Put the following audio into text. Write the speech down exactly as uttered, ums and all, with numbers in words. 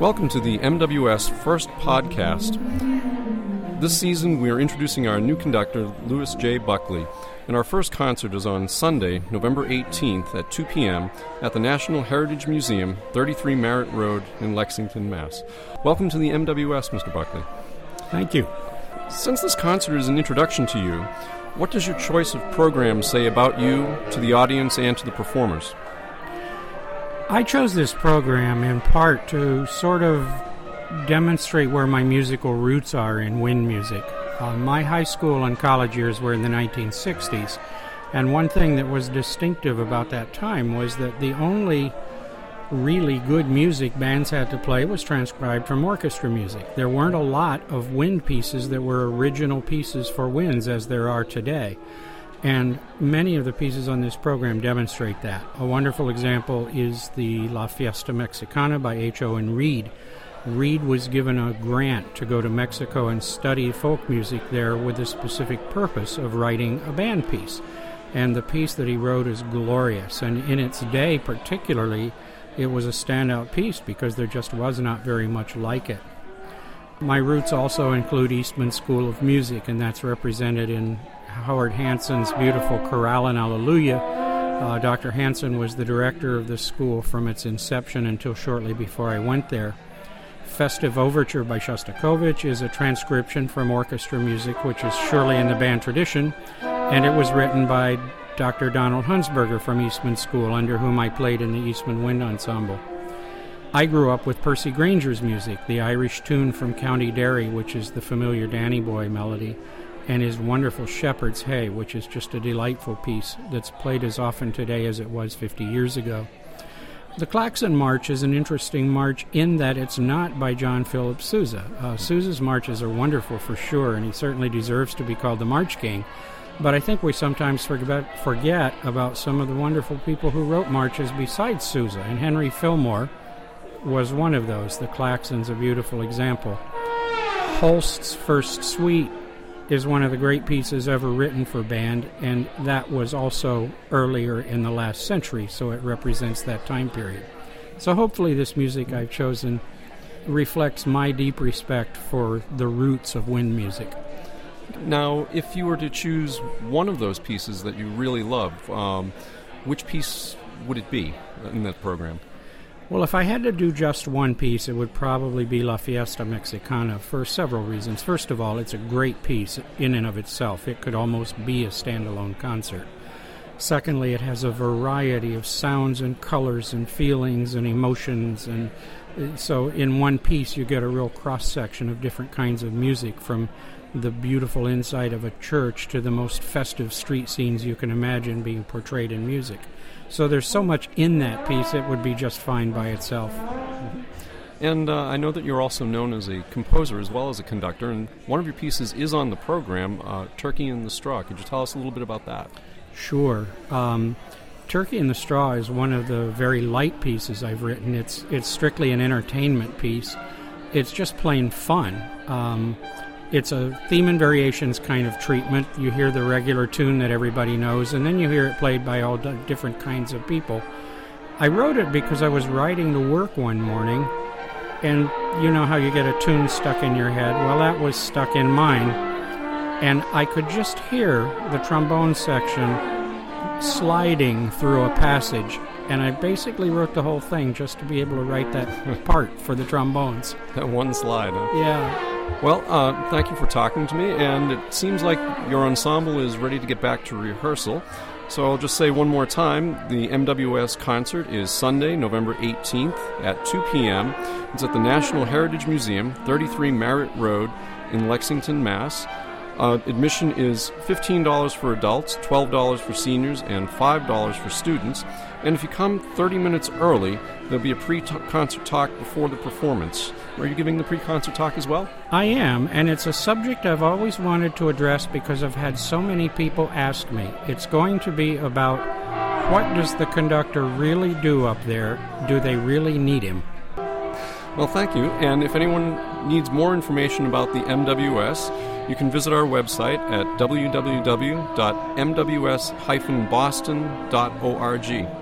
Welcome to the M W S First Podcast. This season we are introducing our new conductor, Louis J. Buckley, and our first concert is on Sunday, November eighteenth at two p.m. at the National Heritage Museum, thirty-three Merritt Road in Lexington, Mass. Welcome to the M W S, Mister Buckley. Thank you. Since this concert is an introduction to you, what does your choice of programs say about you, to the audience, and to the performers? I chose this program in part to sort of demonstrate where my musical roots are in wind music. Uh, my high school and college years were in the nineteen sixties, and one thing that was distinctive about that time was that the only really good music bands had to play was transcribed from orchestra music. There weren't a lot of wind pieces that were original pieces for winds as there are today. And many of the pieces on this program demonstrate that. A wonderful example is the La Fiesta Mexicana by H. Owen Reed. Reed was given a grant to go to Mexico and study folk music there with the specific purpose of writing a band piece. And the piece that he wrote is glorious. And in its day particularly, it was a standout piece because there just was not very much like it. My roots also include Eastman School of Music, and that's represented in Howard Hanson's beautiful Chorale and Alleluia. Uh, Doctor Hanson was the director of the school from its inception until shortly before I went there. Festive Overture by Shostakovich is a transcription from orchestra music, which is surely in the band tradition, and it was written by Doctor Donald Hunsberger from Eastman School, under whom I played in the Eastman Wind Ensemble. I grew up with Percy Granger's music, the Irish tune from County Derry, which is the familiar Danny Boy melody, and his wonderful Shepherd's Hay, which is just a delightful piece that's played as often today as it was fifty years ago. The Klaxon March is an interesting march in that it's not by John Philip Sousa. Uh, Sousa's marches are wonderful for sure, and he certainly deserves to be called the March King. But I think we sometimes forget, forget about some of the wonderful people who wrote marches besides Sousa, and Henry Fillmore was one of those. The Klaxon's a beautiful example. Holst's First Suite is one of the great pieces ever written for band, and that was also earlier in the last century, so it represents that time period. So hopefully this music I've chosen reflects my deep respect for the roots of wind music. Now, if you were to choose one of those pieces that you really love, um, which piece would it be in that program? Well, if I had to do just one piece, it would probably be La Fiesta Mexicana for several reasons. First of all, it's a great piece in and of itself. It could almost be a standalone concert. Secondly, it has a variety of sounds and colors and feelings and emotions, and so in one piece you get a real cross-section of different kinds of music, from the beautiful inside of a church to the most festive street scenes you can imagine being portrayed in music. So there's so much in that piece, it would be just fine by itself. And uh, I know that you're also known as a composer as well as a conductor, and one of your pieces is on the program, uh, Turkey in the Straw. Could you tell us a little bit about that? Sure. Um, Turkey in the Straw is one of the very light pieces I've written. It's it's strictly an entertainment piece. It's just plain fun. Um, it's a theme and variations kind of treatment. You hear the regular tune that everybody knows, and then you hear it played by all d- different kinds of people. I wrote it because I was riding to work one morning, and you know how you get a tune stuck in your head? Well, that was stuck in mine, and I could just hear the trombone section sliding through a passage, and I basically wrote the whole thing just to be able to write that part for the trombones. That one slide, huh? Yeah. Well, uh, thank you for talking to me, and it seems like your ensemble is ready to get back to rehearsal. So I'll just say one more time, the M W S concert is Sunday, November eighteenth at two p.m. It's at the National Heritage Museum, thirty-three Merritt Road in Lexington, Mass. Uh, admission is fifteen dollars for adults, twelve dollars for seniors, and five dollars for students. And if you come thirty minutes early, there'll be a pre-concert talk before the performance. Are you giving the pre-concert talk as well? I am, and it's a subject I've always wanted to address because I've had so many people ask me. It's going to be about what does the conductor really do up there? Do they really need him? Well, thank you. And if anyone needs more information about the M W S, you can visit our website at w w w dot m w s dash boston dot org.